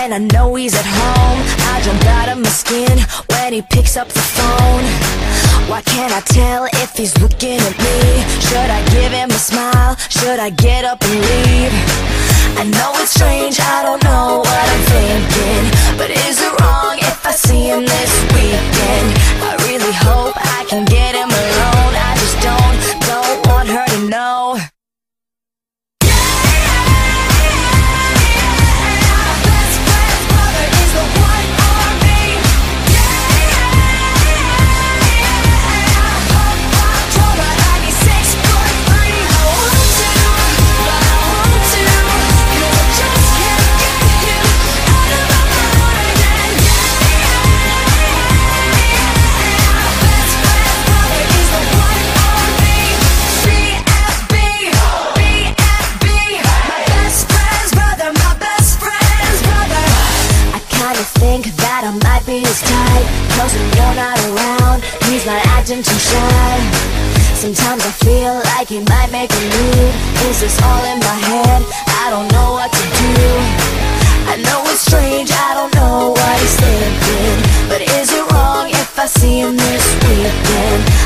when I know he's at home. I jump out of my skin when he picks up the phone. Why can't I tell if he's looking at me? Should I give him a smile? Should I get up and leave? I know it's strange, I don't know what I'm thinking, but is it wrong if I see him this weekend? I really hope I can get him alone. I just don't want her to know. Think that I might be his type, 'cause when you're not around, he's not acting too shy. Sometimes I feel like he might make a move. Is this all in my head? I don't know what to do. I know it's strange, I don't know what he's thinking, but is it wrong if I see him this weekend?